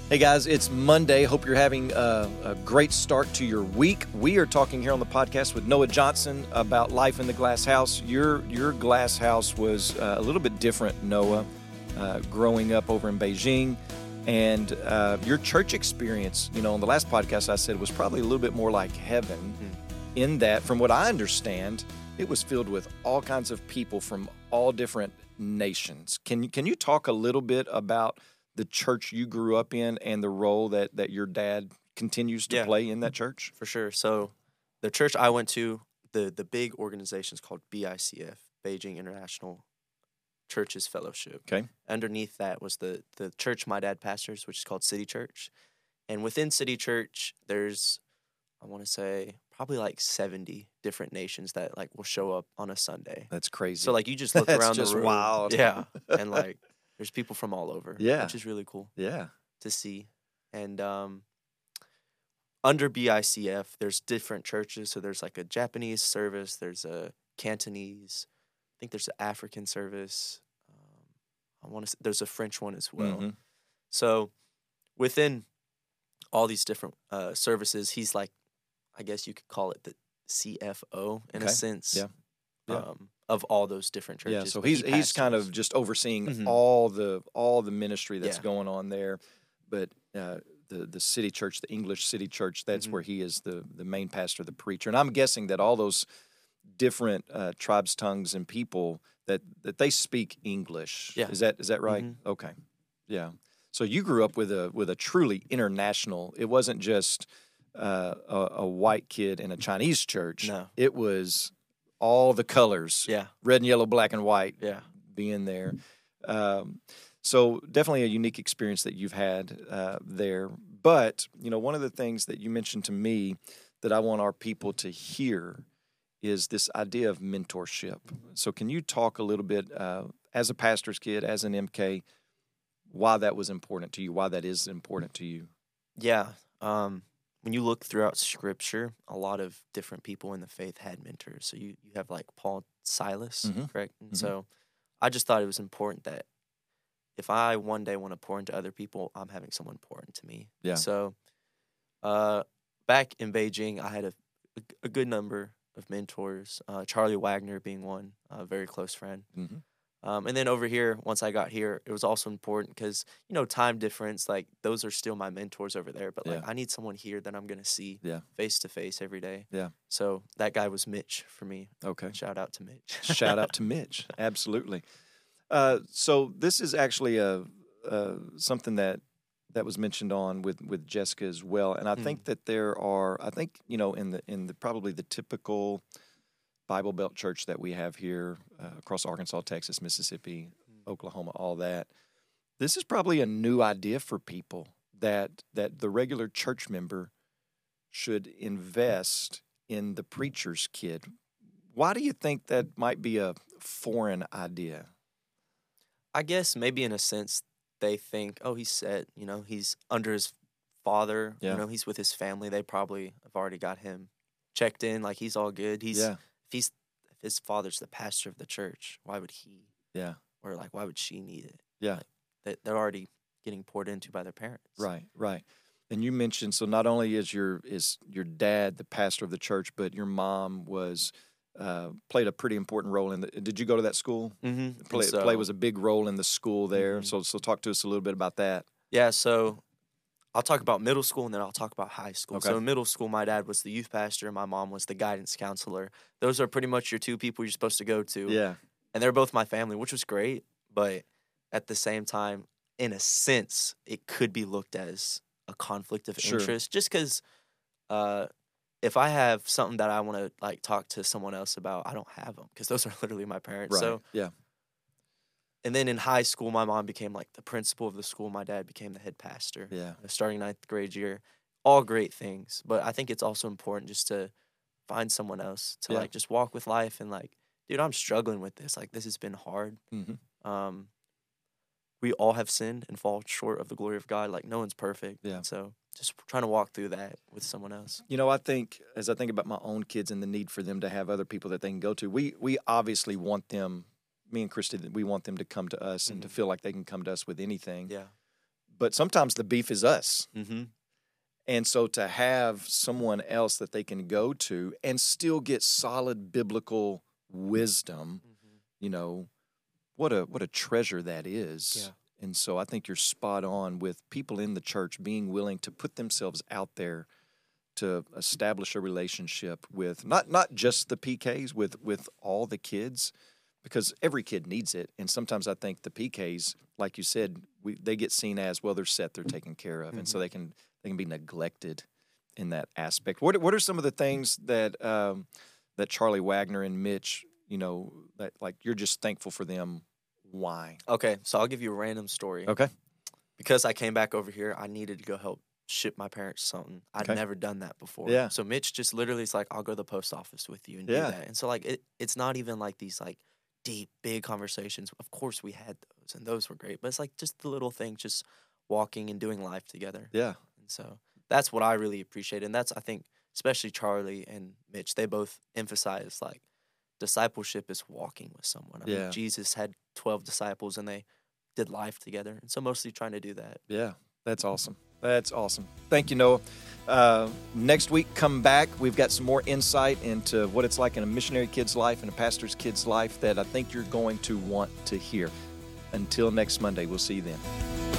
Hey guys, it's Monday. Hope you're having a great start to your week. We are talking here on the podcast with Noah Johnson about life in the glass house. Your glass house was a little bit different, Noah, growing up over in Beijing. And your church experience, on the last podcast I said was probably a little bit more like heaven in that, from what I understand, it was filled with all kinds of people from all different nations. Can you talk a little bit about the church you grew up in and the role that your dad continues to play in that church? For sure. So the church I went to, the big organization is called BICF, Beijing International Churches Fellowship. Okay. Underneath that was the church my dad pastors, which is called City Church. And within City Church, there's, I want to say, probably like 70 different nations that like will show up on a Sunday. That's crazy. So like you just look around just the room. wild. Yeah. And like there's people from all over. Yeah. Which is really cool. Yeah. To see. And under BICF, there's different churches. So there's like a Japanese service, there's a Cantonese, I think there's an African service. There's a French one as well. Mm-hmm. So within all these different services, he's like, I guess you could call it the CFO in a sense. Yeah. Of all those different churches. Yeah, so he's kind of just overseeing all the ministry that's going on there. But the city church, the English city church, that's where he is the main pastor, the preacher. And I'm guessing that all those different tribes, tongues, and people that they speak English. Yeah. Is that right? Mm-hmm. Okay. Yeah. So you grew up with a truly international. It wasn't just a white kid in a Chinese church. No. It was all the colors. Yeah. Red and yellow, black and white. Yeah. Being there. So definitely a unique experience that you've had there. But, one of the things that you mentioned to me that I want our people to hear is this idea of mentorship. So can you talk a little bit, as a pastor's kid, as an MK, why that was important to you, why that is important to you? Yeah. When you look throughout Scripture, a lot of different people in the faith had mentors. So you have like Paul, Silas, correct? And so I just thought it was important that if I one day want to pour into other people, I'm having someone pour into me. Yeah. So back in Beijing, I had a good number of mentors, Charlie Wagner being one, a very close friend. Mm-hmm. And then over here, once I got here, it was also important because, time difference, like those are still my mentors over there. But like I need someone here that I'm going to see face to face every day. Yeah. So that guy was Mitch for me. Okay. Shout out to Mitch. Shout out to Mitch. Absolutely. So this is actually something that was mentioned on with Jessica as well. And I think that there are, in the probably the typical Bible Belt church that we have here across Arkansas, Texas, Mississippi, Oklahoma, all that. This is probably a new idea for people that the regular church member should invest in the preacher's kid. Why do you think that might be a foreign idea? I guess maybe in a sense they think, oh, he's set, he's under his father, he's with his family. They probably have already got him checked in, like he's all good. If his father's the pastor of the church, why would he? Yeah. Or like, why would she need it? Yeah. Like, they're already getting poured into by their parents. Right. And you mentioned, so not only is your dad the pastor of the church, but your mom was played a pretty important role in the. Did you go to that school? Mm-hmm. Play was a big role in the school there. Mm-hmm. So talk to us a little bit about that. Yeah. So I'll talk about middle school and then I'll talk about high school. Okay. So in middle school, my dad was the youth pastor and my mom was the guidance counselor. Those are pretty much your two people you're supposed to go to. Yeah. And they're both my family, which was great. But at the same time, in a sense, it could be looked as a conflict of interest. Just because if I have something that I want to like talk to someone else about, I don't have them because those are literally my parents. Right. So yeah. And then in high school, my mom became like the principal of the school. My dad became the head pastor. Yeah. Starting 9th grade year. All great things. But I think it's also important just to find someone else to like just walk with life and like, dude, I'm struggling with this. Like, this has been hard. Mm-hmm. We all have sinned and fall short of the glory of God. Like, no one's perfect. Yeah. So just trying to walk through that with someone else. I think, as I think about my own kids and the need for them to have other people that they can go to, we obviously want them, me and Christy, we want them to come to us and to feel like they can come to us with anything. Yeah. but sometimes the beef is us. Mm-hmm. And so to have someone else that they can go to and still get solid biblical wisdom, you know, what a treasure that is. Yeah. And so I think you're spot on with people in the church being willing to put themselves out there to establish a relationship with not just the PKs, with all the kids, because every kid needs it. And sometimes I think the PKs, like you said, they get seen as, well, they're set, they're taken care of. And so they can be neglected in that aspect. What are some of the things that that Charlie Wagner and Mitch, you know, that like you're just thankful for them? Why? Okay, so I'll give you a random story. Okay. Because I came back over here, I needed to go help ship my parents something. I'd never done that before. Yeah. So Mitch just literally is like, I'll go to the post office with you and do that. And so like it's not even like these like deep, big conversations. Of course we had those, and those were great. But it's like just the little things, just walking and doing life together. Yeah. And so that's what I really appreciate. And that's, I think, especially Charlie and Mitch, they both emphasize like discipleship is walking with someone. I mean, Jesus had 12 disciples and they did life together. And so mostly trying to do that. Yeah, that's awesome. That's awesome. Thank you, Noah. Next week, come back. We've got some more insight into what it's like in a missionary kid's life and a pastor's kid's life that I think you're going to want to hear. Until next Monday, we'll see you then.